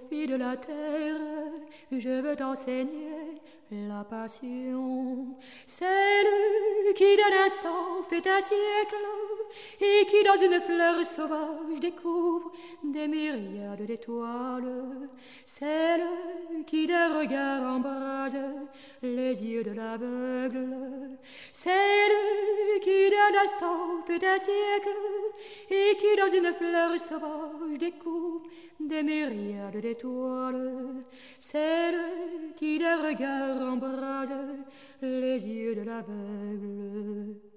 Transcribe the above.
fille de la terre, je veux t'enseigner la passion, celle qui d'un instant fait un siècle et qui dans une fleur sauvage découvre des myriades d'étoiles, celle qui d'un regard embrase les yeux de l'aveugle, celle qui d'un instant fait un siècle et qui dans une fleur sauvage découvre des myriades d'étoiles, celle qui d'un regard embrase les yeux de l'aveugle.